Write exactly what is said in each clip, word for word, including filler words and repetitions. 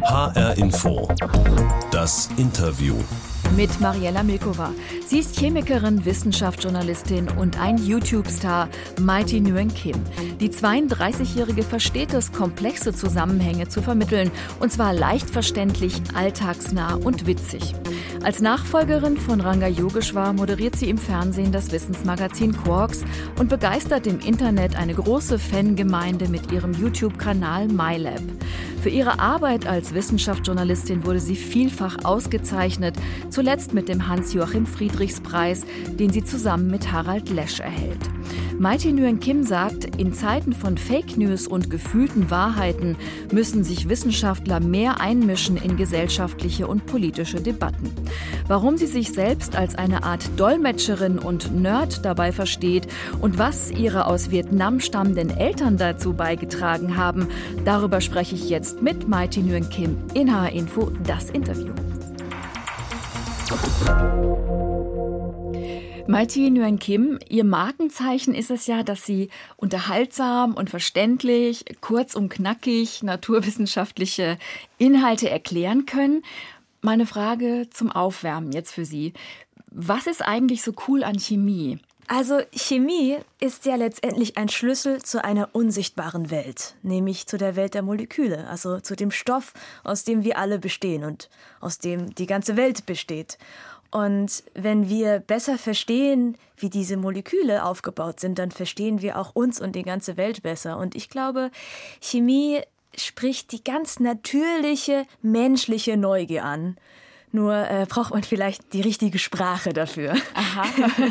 H R Info. Das Interview. Mit Mariella Milkova. Sie ist Chemikerin, Wissenschaftsjournalistin und ein YouTube-Star, Mighty Nguyen Kim. Die zweiunddreißigjährige versteht es, komplexe Zusammenhänge zu vermitteln. Und zwar leicht verständlich, alltagsnah und witzig. Als Nachfolgerin von Ranga Yogeshwar moderiert sie im Fernsehen das Wissensmagazin Quarks und begeistert im Internet eine große Fangemeinde mit ihrem YouTube-Kanal MyLab. Für ihre Arbeit als Wissenschaftsjournalistin wurde sie vielfach ausgezeichnet, zuletzt mit dem Hans-Joachim-Friedrichs-Preis, den sie zusammen mit Harald Lesch erhält. Mighty Nguyen Kim sagt, in Zeiten von Fake News und gefühlten Wahrheiten müssen sich Wissenschaftler mehr einmischen in gesellschaftliche und politische Debatten. Warum sie sich selbst als eine Art Dolmetscherin und Nerd dabei versteht und was ihre aus Vietnam stammenden Eltern dazu beigetragen haben, darüber spreche ich jetzt mit Mighty Nguyen Kim in H R Info, das Interview. Mighty Nguyen Kim, Ihr Markenzeichen ist es ja, dass Sie unterhaltsam und verständlich, kurz und knackig naturwissenschaftliche Inhalte erklären können. Meine Frage zum Aufwärmen jetzt für Sie. Was ist eigentlich so cool an Chemie? Also Chemie ist ja letztendlich ein Schlüssel zu einer unsichtbaren Welt, nämlich zu der Welt der Moleküle, also zu dem Stoff, aus dem wir alle bestehen und aus dem die ganze Welt besteht. Und wenn wir besser verstehen, wie diese Moleküle aufgebaut sind, dann verstehen wir auch uns und die ganze Welt besser. Und ich glaube, Chemie spricht die ganz natürliche menschliche Neugier an. Nur äh, braucht man vielleicht die richtige Sprache dafür. Aha.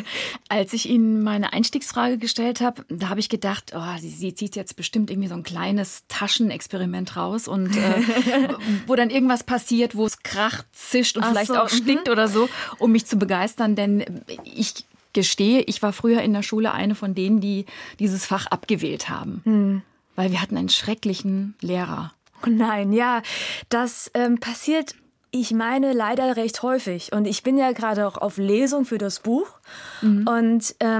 Als ich Ihnen meine Einstiegsfrage gestellt habe, da habe ich gedacht, oh, sie, sie zieht jetzt bestimmt irgendwie so ein kleines Taschenexperiment raus und äh, wo dann irgendwas passiert, wo es kracht, zischt und Ach vielleicht so, auch stinkt mhm. oder so, um mich zu begeistern, denn ich gestehe, ich war früher in der Schule eine von denen, die dieses Fach abgewählt haben, hm. weil wir hatten einen schrecklichen Lehrer. Oh nein, ja, das ähm, passiert. Ich meine leider recht häufig. Und ich bin ja gerade auch auf Lesung für das Buch. Mhm. Und ähm,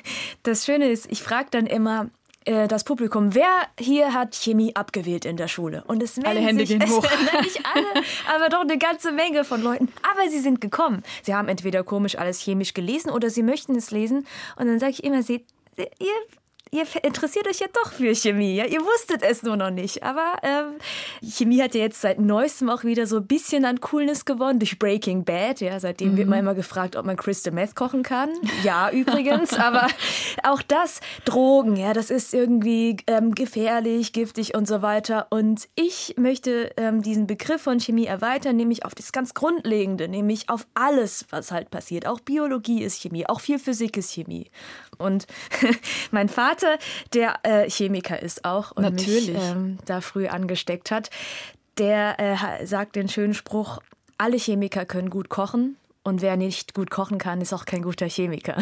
das Schöne ist, ich frage dann immer äh, das Publikum, wer hier hat Chemie abgewählt in der Schule? Und es alle Hände sich, gehen hoch. Nicht alle, aber doch eine ganze Menge von Leuten. Aber sie sind gekommen. Sie haben entweder komisch alles chemisch gelesen oder sie möchten es lesen. Und dann sage ich immer, sie, ihr... Ihr interessiert euch ja doch für Chemie, ja? Ihr wusstet es nur noch nicht. Aber ähm, Chemie hat ja jetzt seit Neuestem auch wieder so ein bisschen an Coolness gewonnen durch Breaking Bad. Ja? Seitdem mhm. wird man immer gefragt, ob man Crystal Meth kochen kann. Ja, übrigens. Aber auch das, Drogen, ja, das ist irgendwie ähm, gefährlich, giftig und so weiter. Und ich möchte ähm, diesen Begriff von Chemie erweitern, nämlich auf das ganz Grundlegende, nämlich auf alles, was halt passiert. Auch Biologie ist Chemie, auch viel Physik ist Chemie. Und mein Vater, der äh, Chemiker ist auch und Natürlich. mich ähm, da früh angesteckt hat, der äh, sagt den schönen Spruch, alle Chemiker können gut kochen und wer nicht gut kochen kann, ist auch kein guter Chemiker.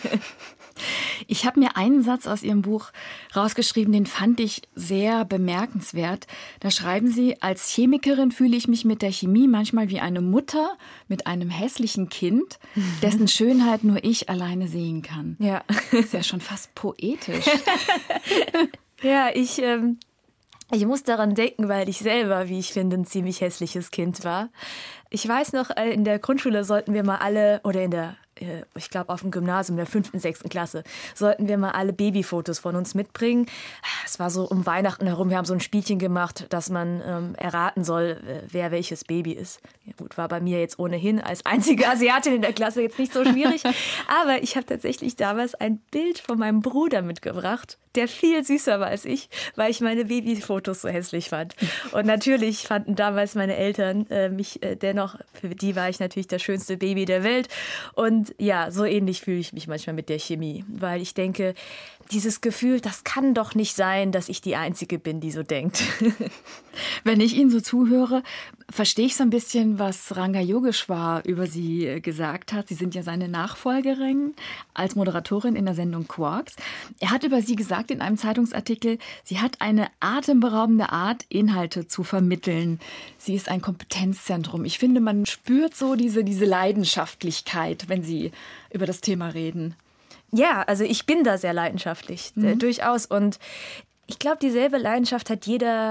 Ich habe mir einen Satz aus Ihrem Buch rausgeschrieben, den fand ich sehr bemerkenswert. Da schreiben Sie, als Chemikerin fühle ich mich mit der Chemie manchmal wie eine Mutter mit einem hässlichen Kind, dessen Schönheit nur ich alleine sehen kann. Ja. Das ist ja schon fast poetisch. Ja, ich... Ähm Ich muss daran denken, weil ich selber, wie ich finde, ein ziemlich hässliches Kind war. Ich weiß noch, in der Grundschule sollten wir mal alle, oder in der, ich glaube auf dem Gymnasium, in der fünften, sechsten Klasse, sollten wir mal alle Babyfotos von uns mitbringen. Es war so um Weihnachten herum, wir haben so ein Spielchen gemacht, dass man ähm, erraten soll, wer welches Baby ist. Ja, gut, war bei mir jetzt ohnehin als einzige Asiatin in der Klasse jetzt nicht so schwierig. Aber ich habe tatsächlich damals ein Bild von meinem Bruder mitgebracht, der viel süßer war als ich, weil ich meine Babyfotos so hässlich fand. Und natürlich fanden damals meine Eltern äh, mich äh, dennoch, für die war ich natürlich das schönste Baby der Welt. Und ja, so ähnlich fühle ich mich manchmal mit der Chemie, weil ich denke, dieses Gefühl, das kann doch nicht sein, dass ich die Einzige bin, die so denkt. Wenn ich Ihnen so zuhöre, verstehe ich so ein bisschen, was Ranga Yogeshwar über Sie gesagt hat. Sie sind ja seine Nachfolgerin als Moderatorin in der Sendung Quarks. Er hat über Sie gesagt in einem Zeitungsartikel, sie hat eine atemberaubende Art, Inhalte zu vermitteln. Sie ist ein Kompetenzzentrum. Ich finde, man spürt so diese, diese Leidenschaftlichkeit, wenn Sie über das Thema reden. Ja, also ich bin da sehr leidenschaftlich, mhm. äh, durchaus. Und ich glaube, dieselbe Leidenschaft hat jeder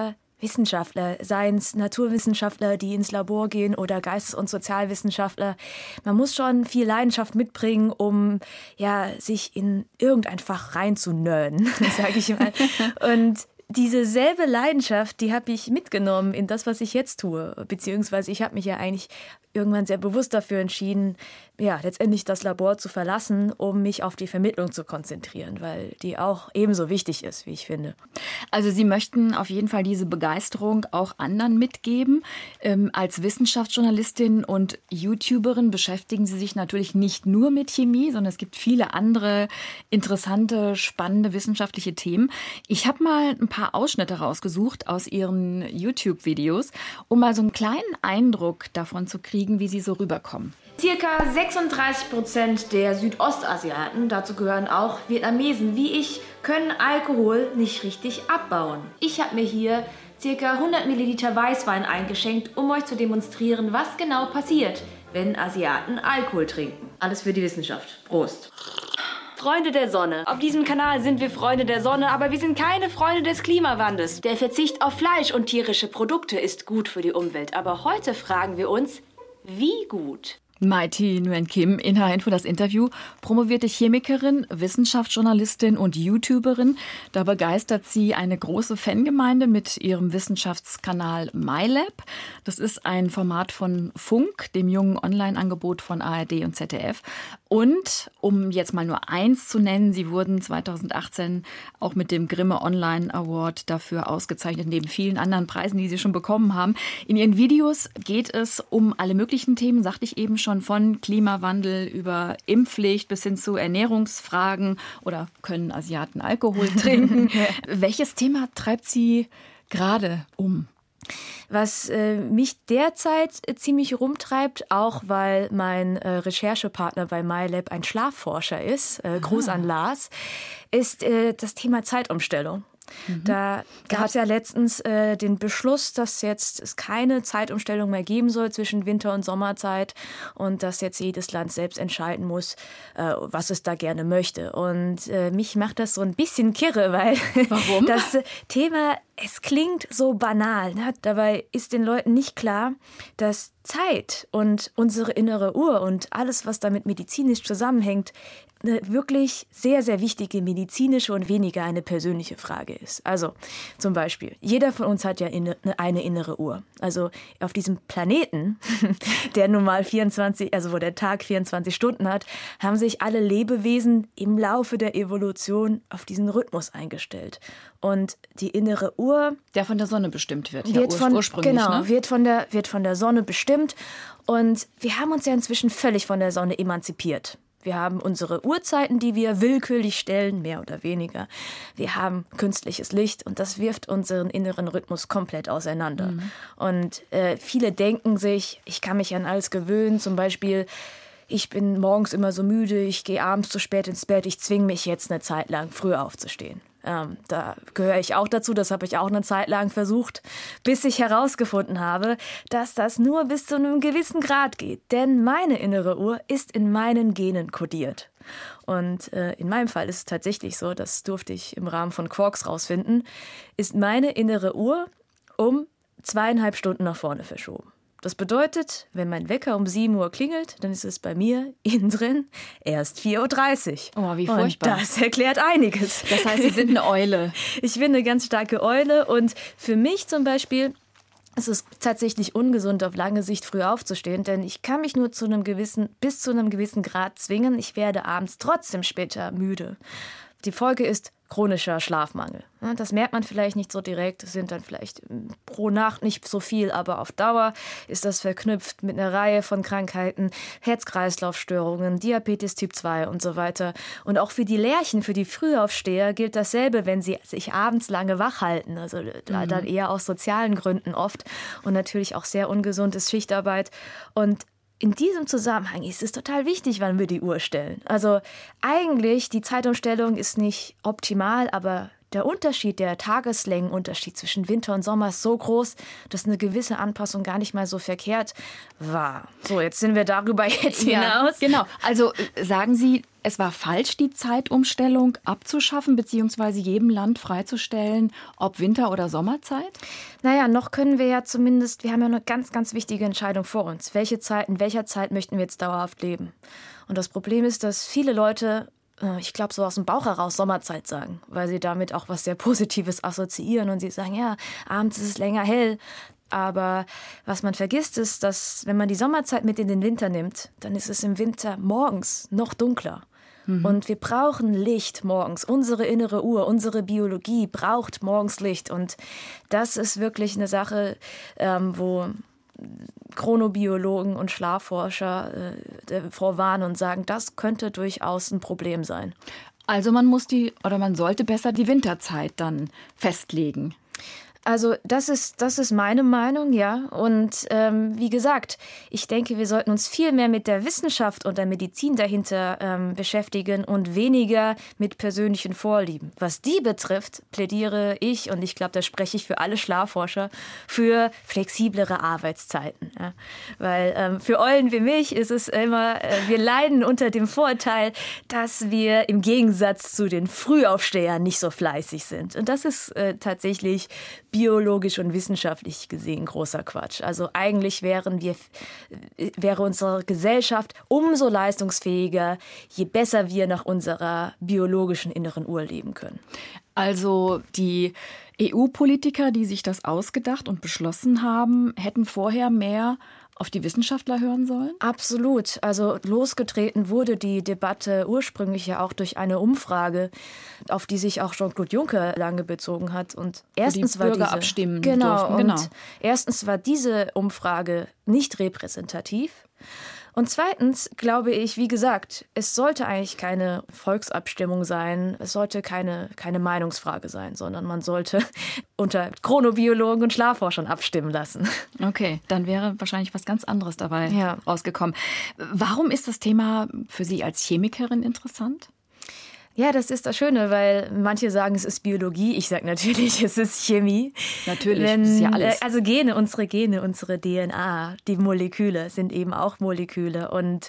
Wissenschaftler, seien es Naturwissenschaftler, die ins Labor gehen oder Geistes- und Sozialwissenschaftler. Man muss schon viel Leidenschaft mitbringen, um ja, sich in irgendein Fach reinzunörden, sage ich mal. Und diese selbe Leidenschaft, die habe ich mitgenommen in das, was ich jetzt tue. Beziehungsweise ich habe mich ja eigentlich irgendwann sehr bewusst dafür entschieden, ja, letztendlich das Labor zu verlassen, um mich auf die Vermittlung zu konzentrieren, weil die auch ebenso wichtig ist, wie ich finde. Also Sie möchten auf jeden Fall diese Begeisterung auch anderen mitgeben. Ähm, als Wissenschaftsjournalistin und YouTuberin beschäftigen Sie sich natürlich nicht nur mit Chemie, sondern es gibt viele andere interessante, spannende wissenschaftliche Themen. Ich habe mal ein paar Ausschnitte rausgesucht aus Ihren YouTube-Videos, um mal so einen kleinen Eindruck davon zu kriegen, wie Sie so rüberkommen. Circa sechsunddreißig Prozent der Südostasiaten, dazu gehören auch Vietnamesen wie ich, können Alkohol nicht richtig abbauen. Ich habe mir hier circa hundert Milliliter Weißwein eingeschenkt, um euch zu demonstrieren, was genau passiert, wenn Asiaten Alkohol trinken. Alles für die Wissenschaft. Prost. Freunde der Sonne. Auf diesem Kanal sind wir Freunde der Sonne, aber wir sind keine Freunde des Klimawandels. Der Verzicht auf Fleisch und tierische Produkte ist gut für die Umwelt. Aber heute fragen wir uns, wie gut? Maiti Nguyen Kim, in H Info das Interview, promovierte Chemikerin, Wissenschaftsjournalistin und YouTuberin. Da begeistert sie eine große Fangemeinde mit ihrem Wissenschaftskanal MyLab. Das ist ein Format von Funk, dem jungen Online-Angebot von A R D und Z D F. Und, um jetzt mal nur eins zu nennen, sie wurden zweitausendachtzehn auch mit dem Grimme Online Award dafür ausgezeichnet, neben vielen anderen Preisen, die sie schon bekommen haben. In ihren Videos geht es um alle möglichen Themen, sagte ich eben schon, von Klimawandel über Impfpflicht bis hin zu Ernährungsfragen oder können Asiaten Alkohol trinken. Welches Thema treibt Sie gerade um? Was äh, mich derzeit äh, ziemlich rumtreibt, auch weil mein äh, Recherchepartner bei MyLab ein Schlafforscher ist, äh, Gruß an Lars, ist äh, das Thema Zeitumstellung. Mhm. Da gab es ja letztens äh, den Beschluss, dass jetzt es keine Zeitumstellung mehr geben soll zwischen Winter- und Sommerzeit und dass jetzt jedes Land selbst entscheiden muss, äh, was es da gerne möchte. Und äh, mich macht das so ein bisschen kirre, weil Warum? das äh, Thema, es klingt so banal. Ne? Dabei ist den Leuten nicht klar, dass Zeit und unsere innere Uhr und alles, was damit medizinisch zusammenhängt, eine wirklich sehr, sehr wichtige medizinische und weniger eine persönliche Frage ist. Also zum Beispiel, jeder von uns hat ja eine innere Uhr. Also auf diesem Planeten, der nun mal vierundzwanzig, also wo der Tag vierundzwanzig Stunden hat, haben sich alle Lebewesen im Laufe der Evolution auf diesen Rhythmus eingestellt. Und die innere Uhr, der von der Sonne bestimmt wird, wird ja, von, ursprünglich. Genau, ne? wird, von der, wird von der Sonne bestimmt. Und wir haben uns ja inzwischen völlig von der Sonne emanzipiert. Wir haben unsere Uhrzeiten, die wir willkürlich stellen, mehr oder weniger. Wir haben künstliches Licht und das wirft unseren inneren Rhythmus komplett auseinander. Mhm. Und äh, viele denken sich, ich kann mich an alles gewöhnen, zum Beispiel, ich bin morgens immer so müde, ich gehe abends zu spät ins Bett, ich zwinge mich jetzt eine Zeit lang früher aufzustehen. Ähm, da gehöre ich auch dazu, das habe ich auch eine Zeit lang versucht, bis ich herausgefunden habe, dass das nur bis zu einem gewissen Grad geht. Denn meine innere Uhr ist in meinen Genen kodiert. Und äh, in meinem Fall ist es tatsächlich so, das durfte ich im Rahmen von Quarks rausfinden, ist meine innere Uhr um zweieinhalb Stunden nach vorne verschoben. Das bedeutet, wenn mein Wecker um sieben Uhr klingelt, dann ist es bei mir innen drin erst vier Uhr dreißig. Oh, wie furchtbar. Und das erklärt einiges. Das heißt, Sie sind eine Eule. Ich bin eine ganz starke Eule und für mich zum Beispiel ist es tatsächlich ungesund, auf lange Sicht früh aufzustehen, denn ich kann mich nur zu einem gewissen, bis zu einem gewissen Grad zwingen. Ich werde abends trotzdem später müde. Die Folge ist chronischer Schlafmangel. Das merkt man vielleicht nicht so direkt, es sind dann vielleicht pro Nacht nicht so viel, aber auf Dauer ist das verknüpft mit einer Reihe von Krankheiten, Herz-Kreislauf-Störungen, Diabetes Typ zwei und so weiter. Und auch für die Lerchen, für die Frühaufsteher gilt dasselbe, wenn sie sich abends lange wach halten, also mhm. dann eher aus sozialen Gründen oft und natürlich auch sehr ungesund ist Schichtarbeit. Und in diesem Zusammenhang ist es total wichtig, wann wir die Uhr stellen. Also eigentlich, die Zeitumstellung ist nicht optimal, aber der Unterschied, der Tageslängenunterschied zwischen Winter und Sommer ist so groß, dass eine gewisse Anpassung gar nicht mal so verkehrt war. So, jetzt sind wir darüber jetzt hinaus. Ja, genau. Also sagen Sie, es war falsch, die Zeitumstellung abzuschaffen, beziehungsweise jedem Land freizustellen, ob Winter- oder Sommerzeit? Naja, noch können wir ja zumindest, wir haben ja eine ganz, ganz wichtige Entscheidung vor uns. Welche Zeit, in welcher Zeit möchten wir jetzt dauerhaft leben? Und das Problem ist, dass viele Leute, ich glaube, so aus dem Bauch heraus Sommerzeit sagen, weil sie damit auch was sehr Positives assoziieren und sie sagen, ja, abends ist es länger hell. Aber was man vergisst, ist, dass wenn man die Sommerzeit mit in den Winter nimmt, dann ist es im Winter morgens noch dunkler. Mhm. Und wir brauchen Licht morgens. Unsere innere Uhr, unsere Biologie braucht morgens Licht. Und das ist wirklich eine Sache, ähm, wo Chronobiologen und Schlafforscher äh, vorwarnen und sagen, das könnte durchaus ein Problem sein. Also man muss die, oder man sollte besser die Winterzeit dann festlegen. Also das ist, das ist meine Meinung, ja. Und ähm, wie gesagt, ich denke, wir sollten uns viel mehr mit der Wissenschaft und der Medizin dahinter ähm, beschäftigen und weniger mit persönlichen Vorlieben. Was die betrifft, plädiere ich, und ich glaube, da spreche ich für alle Schlafforscher, für flexiblere Arbeitszeiten. Ja. Weil ähm, für Eulen wie mich ist es immer, äh, wir leiden unter dem Vorurteil, dass wir im Gegensatz zu den Frühaufstehern nicht so fleißig sind. Und das ist äh, tatsächlich biologisch und wissenschaftlich gesehen großer Quatsch. Also eigentlich wären wir, wäre unsere Gesellschaft umso leistungsfähiger, je besser wir nach unserer biologischen inneren Uhr leben können. Also die E U-Politiker, die sich das ausgedacht und beschlossen haben, hätten vorher mehr auf die Wissenschaftler hören sollen? Absolut. Also losgetreten wurde die Debatte ursprünglich ja auch durch eine Umfrage, auf die sich auch Jean-Claude Juncker lange bezogen hat. Und erstens die war Bürger diese, abstimmen genau, durften. Genau. Und erstens war diese Umfrage nicht repräsentativ. Und zweitens glaube ich, wie gesagt, es sollte eigentlich keine Volksabstimmung sein, es sollte keine, keine Meinungsfrage sein, sondern man sollte unter Chronobiologen und Schlafforschern abstimmen lassen. Okay, dann wäre wahrscheinlich was ganz anderes dabei ja. rausgekommen. Warum ist das Thema für Sie als Chemikerin interessant? Ja, das ist das Schöne, weil manche sagen, es ist Biologie. Ich sage natürlich, es ist Chemie. Natürlich, Wenn, das ist ja alles. Also Gene, unsere Gene, unsere D N A, die Moleküle sind eben auch Moleküle. Und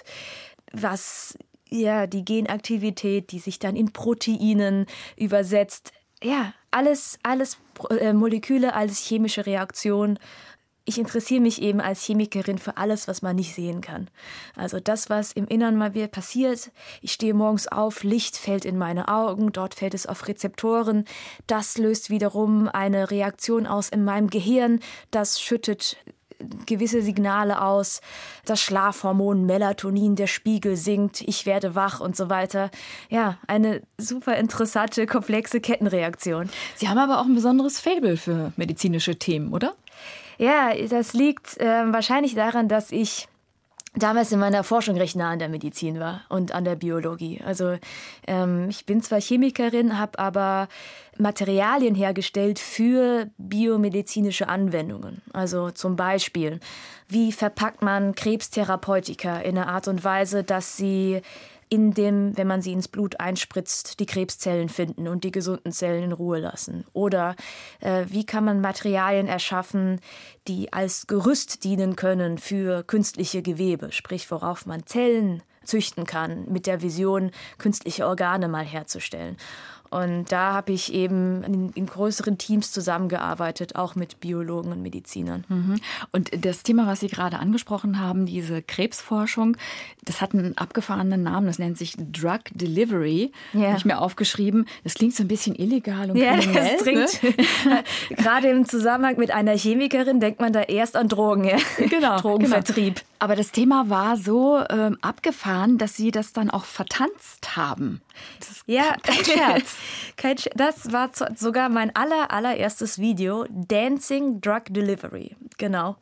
was, ja, die Genaktivität, die sich dann in Proteinen übersetzt, ja, alles, alles äh, Moleküle, alles chemische Reaktionen. Ich interessiere mich eben als Chemikerin für alles, was man nicht sehen kann. Also das, was im Innern mal wieder passiert. Ich stehe morgens auf, Licht fällt in meine Augen, dort fällt es auf Rezeptoren. Das löst wiederum eine Reaktion aus in meinem Gehirn. Das schüttet gewisse Signale aus. Das Schlafhormon Melatonin, der Spiegel sinkt, ich werde wach und so weiter. Ja, eine super interessante, komplexe Kettenreaktion. Sie haben aber auch ein besonderes Faible für medizinische Themen, oder? Ja, das liegt äh, wahrscheinlich daran, dass ich damals in meiner Forschung recht nah an der Medizin war und an der Biologie. Also ähm, ich bin zwar Chemikerin, habe aber Materialien hergestellt für biomedizinische Anwendungen. Also zum Beispiel, wie verpackt man Krebstherapeutika in einer Art und Weise, dass sie in dem, wenn man sie ins Blut einspritzt, die Krebszellen finden und die gesunden Zellen in Ruhe lassen? Oder äh, wie kann man Materialien erschaffen, die als Gerüst dienen können für künstliche Gewebe, sprich worauf man Zellen züchten kann, mit der Vision, künstliche Organe mal herzustellen. Und da habe ich eben in, in größeren Teams zusammengearbeitet, auch mit Biologen und Medizinern. Mhm. Und das Thema, was Sie gerade angesprochen haben, diese Krebsforschung, das hat einen abgefahrenen Namen, das nennt sich Drug Delivery. Ja. Habe ich mir aufgeschrieben. Das klingt so ein bisschen illegal und ja, kriminell. Das klingt, ne? Gerade im Zusammenhang mit einer Chemikerin denkt man da erst an Drogen, ja. Genau, Drogenvertrieb. Genau. Aber das Thema war so ähm, abgefahren, dass Sie das dann auch vertanzt haben. Das ist ja, kein Scherz. kein Scherz. Das war sogar mein aller, allererstes Video, Dancing Drug Delivery. Genau.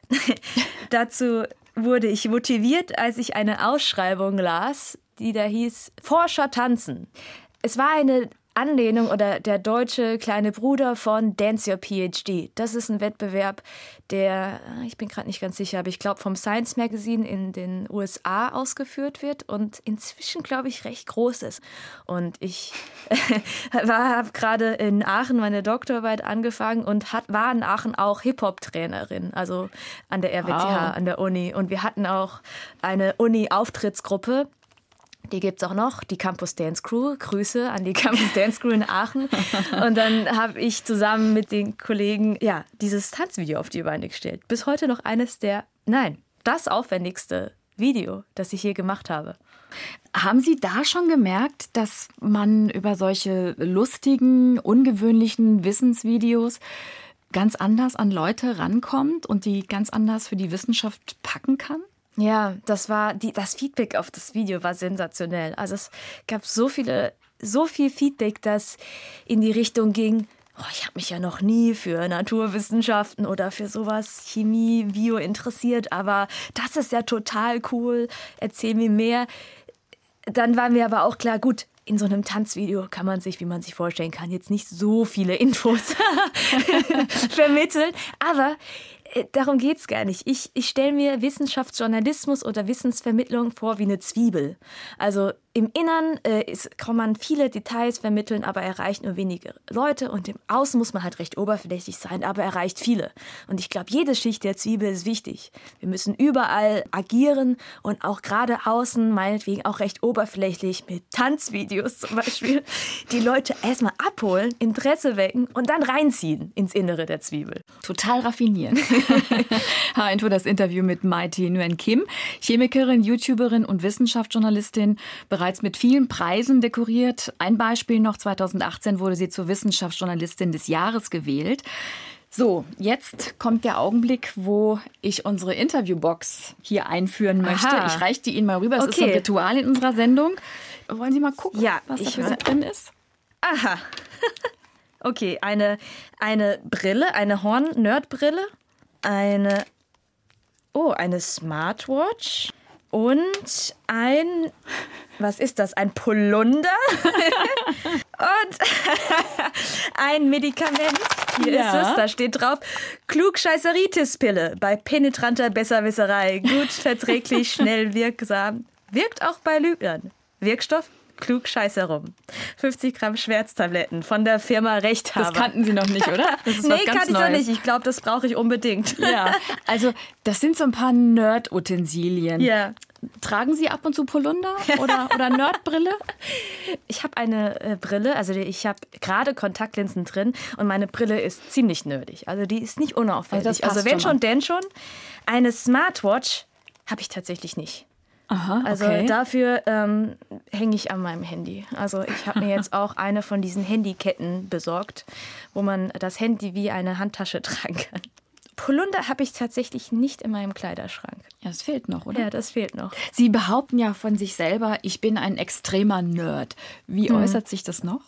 Dazu wurde ich motiviert, als ich eine Ausschreibung las, die da hieß Forscher tanzen. Es war eine Anlehnung oder der deutsche kleine Bruder von Dance Your PhD. Das ist ein Wettbewerb, der, ich bin gerade nicht ganz sicher, aber ich glaube vom Science Magazine in den U S A ausgeführt wird und inzwischen, glaube ich, recht groß ist. Und ich habe gerade in Aachen meine Doktorarbeit angefangen und hat, war in Aachen auch Hip-Hop-Trainerin, also an der R W T H, wow. an der Uni. Und wir hatten auch eine Uni-Auftrittsgruppe. Die gibt es auch noch, die Campus Dance Crew. Grüße an die Campus Dance Crew in Aachen. Und dann habe ich zusammen mit den Kollegen ja, dieses Tanzvideo auf die Beine gestellt. Bis heute noch eines der, nein, das aufwendigste Video, das ich je gemacht habe. Haben Sie da schon gemerkt, dass man über solche lustigen, ungewöhnlichen Wissensvideos ganz anders an Leute rankommt und die ganz anders für die Wissenschaft packen kann? Ja, das war die, das Feedback auf das Video war sensationell. Also es gab so viele, so viel Feedback, das in die Richtung ging, oh, ich habe mich ja noch nie für Naturwissenschaften oder für sowas Chemie, Bio interessiert, aber das ist ja total cool, erzähl mir mehr. Dann war mir aber auch klar, gut, in so einem Tanzvideo kann man sich, wie man sich vorstellen kann, jetzt nicht so viele Infos vermitteln, aber darum geht's gar nicht. Ich, ich stelle mir Wissenschaftsjournalismus oder Wissensvermittlung vor wie eine Zwiebel. Also im Innern äh, ist, kann man viele Details vermitteln, aber erreicht nur wenige Leute. Und im Außen muss man halt recht oberflächlich sein, aber erreicht viele. Und ich glaube, jede Schicht der Zwiebel ist wichtig. Wir müssen überall agieren und auch gerade außen, meinetwegen auch recht oberflächlich mit Tanzvideos zum Beispiel, die Leute erstmal abholen, Interesse wecken und dann reinziehen ins Innere der Zwiebel. Total raffiniert. H-Info, das Interview mit Mighty Nguyen Kim, Chemikerin, YouTuberin und Wissenschaftsjournalistin, bereits mit vielen Preisen dekoriert. Ein Beispiel noch, zweitausendachtzehn wurde sie zur Wissenschaftsjournalistin des Jahres gewählt. So, jetzt kommt der Augenblick, wo ich unsere Interviewbox hier einführen möchte. Aha. Ich reiche die Ihnen mal rüber. Es okay. ist so ein Ritual in unserer Sendung. Wollen Sie mal gucken, ja, was da für Sie drin ist? Aha. Okay, eine, eine Brille, eine Horn-Nerd-Brille. Eine, oh, eine Smartwatch und ein, was ist das, ein Polunder und ein Medikament. Hier ja. ist es, da steht drauf, Klugscheißeritis-Pille bei penetranter Besserwisserei. Gut, verträglich, schnell wirksam. Wirkt auch bei Lügnern. Wirkstoff? Klugscheißerum. fünfzig Gramm Schmerztabletten von der Firma Rechthaber. Das kannten Sie noch nicht, oder? Das ist nee, was ganz kann ich Neues. Noch nicht. Ich glaube, das brauche ich unbedingt. Ja, also das sind so ein paar Nerd-Utensilien. Ja. Tragen Sie ab und zu Polunder oder, oder Nerdbrille? Ich habe eine äh, Brille, also ich habe gerade Kontaktlinsen drin und meine Brille ist ziemlich nerdig. Also die ist nicht unauffällig. Also, also wenn schon, denn schon. Eine Smartwatch habe ich tatsächlich nicht. Aha, also okay. dafür ähm, hänge ich an meinem Handy. Also ich habe mir jetzt auch eine von diesen Handyketten besorgt, wo man das Handy wie eine Handtasche tragen kann. Polunder habe ich tatsächlich nicht in meinem Kleiderschrank. Ja, das fehlt noch, oder? Ja, das fehlt noch. Sie behaupten ja von sich selber, ich bin ein extremer Nerd. Wie hm. äußert sich das noch?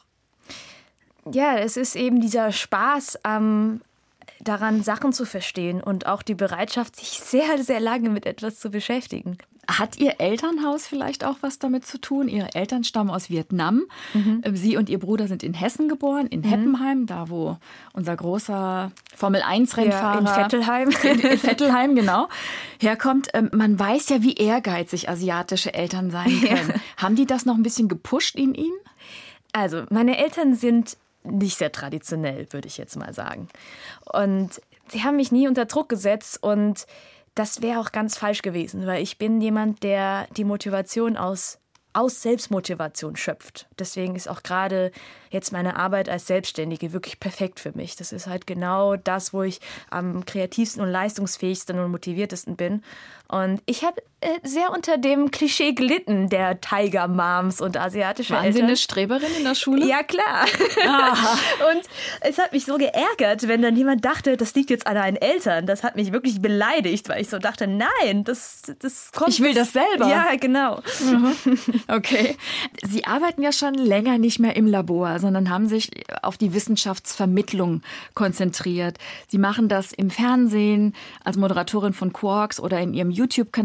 Ja, es ist eben dieser Spaß am daran, Sachen zu verstehen und auch die Bereitschaft, sich sehr, sehr lange mit etwas zu beschäftigen. Hat Ihr Elternhaus vielleicht auch was damit zu tun? Ihre Eltern stammen aus Vietnam. Mhm. Sie und Ihr Bruder sind in Hessen geboren, in mhm. Heppenheim, da wo unser großer Formel eins Rennfahrer... Ja, in Vettelheim. In, in Vettelheim, genau. Herkommt. Man weiß ja, wie ehrgeizig asiatische Eltern sein können. Ja. Haben die das noch ein bisschen gepusht in Ihnen? Also, meine Eltern sind nicht sehr traditionell, würde ich jetzt mal sagen. Und sie haben mich nie unter Druck gesetzt und das wäre auch ganz falsch gewesen, weil ich bin jemand, der die Motivation aus, aus Selbstmotivation schöpft. Deswegen ist auch gerade jetzt meine Arbeit als Selbstständige wirklich perfekt für mich. Das ist halt genau das, wo ich am kreativsten und leistungsfähigsten und motiviertesten bin. Und ich habe äh, sehr unter dem Klischee gelitten, der Tiger Moms und asiatische Eltern. Waren Sie eine Streberin in der Schule? Ja, klar. Und es hat mich so geärgert, wenn dann jemand dachte, das liegt jetzt an einen Eltern. Das hat mich wirklich beleidigt, weil ich so dachte, nein, das, das kommt... Ich will das selber. Ja, genau. Mhm. Okay. Sie arbeiten ja schon länger nicht mehr im Labor, sondern haben sich auf die Wissenschaftsvermittlung konzentriert. Sie machen das im Fernsehen, als Moderatorin von Quarks oder in Ihrem YouTube-Kanal My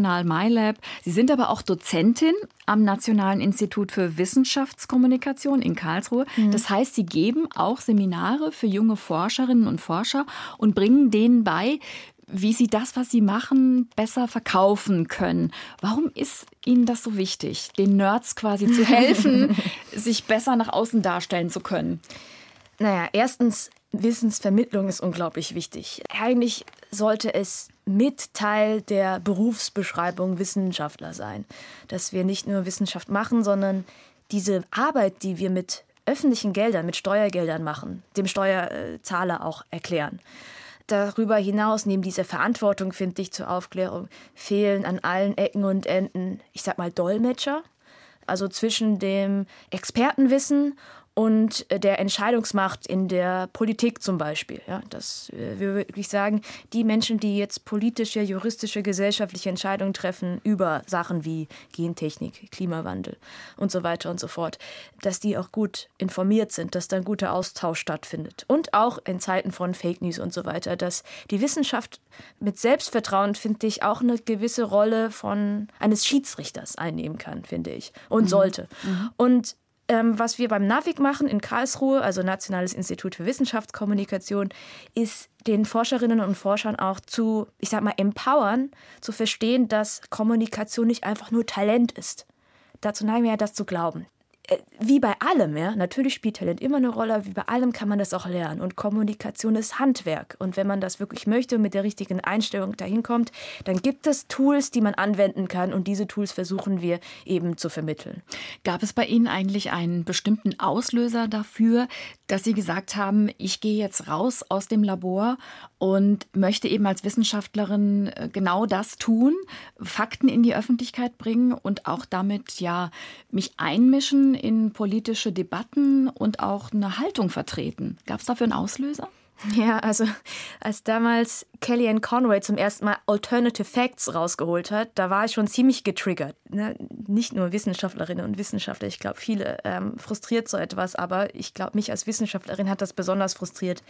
iLab. Sie sind aber auch Dozentin am Nationalen Institut für Wissenschaftskommunikation in Karlsruhe. Mhm. Das heißt, Sie geben auch Seminare für junge Forscherinnen und Forscher und bringen denen bei, wie sie das, was sie machen, besser verkaufen können. Warum ist Ihnen das so wichtig, den Nerds quasi zu helfen, sich besser nach außen darstellen zu können? Naja, erstens, Wissensvermittlung ist unglaublich wichtig. Eigentlich sollte es mit Teil der Berufsbeschreibung Wissenschaftler sein. Dass wir nicht nur Wissenschaft machen, sondern diese Arbeit, die wir mit öffentlichen Geldern, mit Steuergeldern machen, dem Steuerzahler auch erklären. Darüber hinaus, neben dieser Verantwortung, finde ich, zur Aufklärung, fehlen an allen Ecken und Enden, ich sag mal, Dolmetscher. Also zwischen dem Expertenwissen und der Entscheidungsmacht in der Politik zum Beispiel. Ja, dass wir wirklich sagen, die Menschen, die jetzt politische, juristische, gesellschaftliche Entscheidungen treffen über Sachen wie Gentechnik, Klimawandel und so weiter und so fort, dass die auch gut informiert sind, dass da ein guter Austausch stattfindet. Und auch in Zeiten von Fake News und so weiter, dass die Wissenschaft mit Selbstvertrauen, finde ich, auch eine gewisse Rolle von eines Schiedsrichters einnehmen kann, finde ich, und mhm. sollte. Mhm. Und Ähm, was wir beim NAWIC machen in Karlsruhe, also Nationales Institut für Wissenschaftskommunikation, ist den Forscherinnen und Forschern auch zu, ich sag mal, empowern, zu verstehen, dass Kommunikation nicht einfach nur Talent ist. Dazu neigen wir ja, das zu glauben. Wie bei allem, ja, natürlich spielt Talent immer eine Rolle, wie bei allem kann man das auch lernen. Und Kommunikation ist Handwerk. Und wenn man das wirklich möchte und mit der richtigen Einstellung dahin kommt, dann gibt es Tools, die man anwenden kann. Und diese Tools versuchen wir eben zu vermitteln. Gab es bei Ihnen eigentlich einen bestimmten Auslöser dafür, dass Sie gesagt haben, ich gehe jetzt raus aus dem Labor und möchte eben als Wissenschaftlerin genau das tun, Fakten in die Öffentlichkeit bringen und auch damit ja mich einmischen in politische Debatten und auch eine Haltung vertreten? Gab es dafür einen Auslöser? Ja, also als damals Kellyanne Conway zum ersten Mal Alternative Facts rausgeholt hat, da war ich schon ziemlich getriggert. Ne? Nicht nur Wissenschaftlerinnen und Wissenschaftler, ich glaube viele ähm, frustriert so etwas, aber ich glaube mich als Wissenschaftlerin hat das besonders frustriert.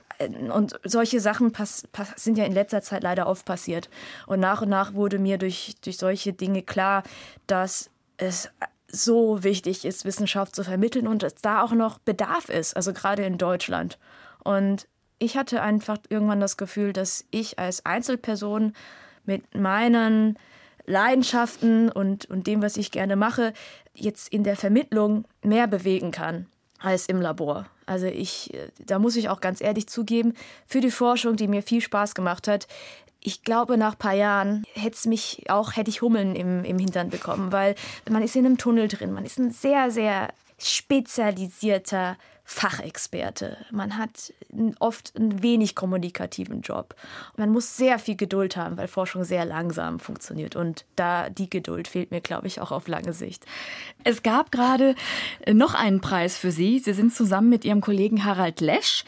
Und solche Sachen pass, pass, sind ja in letzter Zeit leider oft passiert. Und nach und nach wurde mir durch, durch solche Dinge klar, dass es so wichtig ist, Wissenschaft zu vermitteln und es da auch noch Bedarf ist, also gerade in Deutschland. Und ich hatte einfach irgendwann das Gefühl, dass ich als Einzelperson mit meinen Leidenschaften und, und dem, was ich gerne mache, jetzt in der Vermittlung mehr bewegen kann als im Labor. Also ich, da muss ich auch ganz ehrlich zugeben, für die Forschung, die mir viel Spaß gemacht hat, ich glaube, nach ein paar Jahren hätte es mich auch, hätte ich Hummeln im, im Hintern bekommen, weil man ist in einem Tunnel drin, man ist ein sehr, sehr spezialisierter Fachexperte. Man hat oft einen wenig kommunikativen Job. Man muss sehr viel Geduld haben, weil Forschung sehr langsam funktioniert. Und da die Geduld fehlt mir, glaube ich, auch auf lange Sicht. Es gab gerade noch einen Preis für Sie. Sie sind zusammen mit Ihrem Kollegen Harald Lesch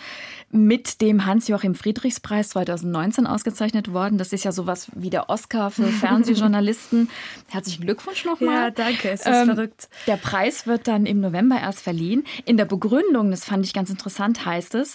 mit dem Hans-Joachim-Friedrichs-Preis zweitausendneunzehn ausgezeichnet worden. Das ist ja sowas wie der Oscar für Fernsehjournalisten. Herzlichen Glückwunsch nochmal. Ja, danke. Es ist ähm, verrückt. Der Preis wird dann im November erst verliehen. In der Begründung, das fand ich ganz interessant, heißt es,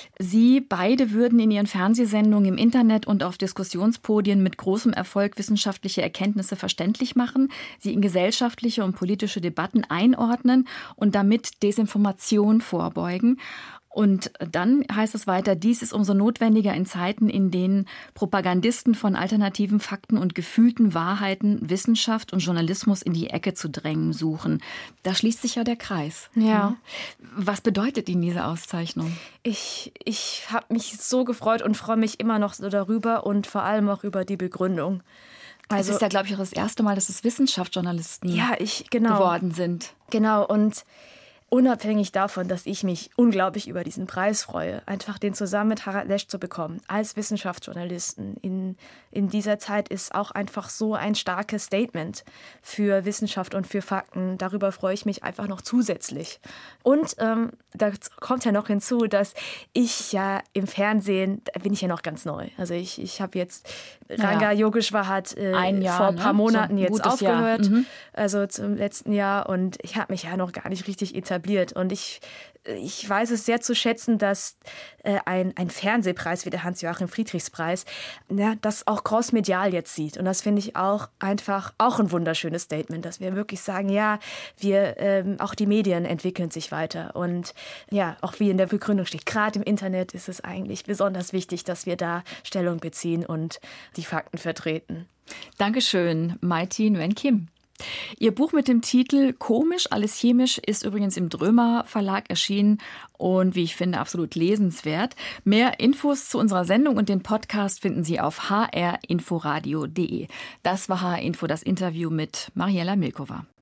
Sie beide würden in Ihren Fernsehsendungen im Internet und auf Diskussionspodien mit großem Erfolg wissenschaftliche Erkenntnisse verständlich machen, sie in gesellschaftliche und politische Debatten einordnen und damit Desinformation vorbeugen. Und dann heißt es weiter, dies ist umso notwendiger in Zeiten, in denen Propagandisten von alternativen Fakten und gefühlten Wahrheiten Wissenschaft und Journalismus in die Ecke zu drängen suchen. Da schließt sich ja der Kreis. Ja. Was bedeutet Ihnen diese Auszeichnung? Ich, ich habe mich so gefreut und freue mich immer noch so darüber und vor allem auch über die Begründung. Also, es ist ja, glaube ich, auch das erste Mal, dass es Wissenschaftsjournalisten ja, ich, genau. geworden sind. Genau, und unabhängig davon, dass ich mich unglaublich über diesen Preis freue, einfach den zusammen mit Harald Lesch zu bekommen, als Wissenschaftsjournalisten in, in dieser Zeit ist auch einfach so ein starkes Statement für Wissenschaft und für Fakten. Darüber freue ich mich einfach noch zusätzlich. Und ähm, da kommt ja noch hinzu, dass ich ja im Fernsehen, da bin ich ja noch ganz neu. Also ich, ich habe jetzt, Ranga ja. Yogeshwar hat äh, ein Jahr, vor ein paar ne? Monaten so ein jetzt aufgehört, mhm. also zum letzten Jahr. Und ich habe mich ja noch gar nicht richtig etabliert. etabliert. Und ich, ich weiß es sehr zu schätzen, dass äh, ein, ein Fernsehpreis wie der Hans-Joachim-Friedrichs-Preis, ja, das auch crossmedial jetzt sieht. Und das finde ich auch einfach auch ein wunderschönes Statement, dass wir wirklich sagen, ja, wir ähm, auch die Medien entwickeln sich weiter. Und ja, auch wie in der Begründung steht, gerade im Internet ist es eigentlich besonders wichtig, dass wir da Stellung beziehen und die Fakten vertreten. Dankeschön, Maiti Nguyen Kim. Ihr Buch mit dem Titel Komisch, alles chemisch ist übrigens im Drömer Verlag erschienen und wie ich finde absolut lesenswert. Mehr Infos zu unserer Sendung und den Podcast finden Sie auf h r inforadio punkt d e. Das war H R Info, das Interview mit Mariella Milkova.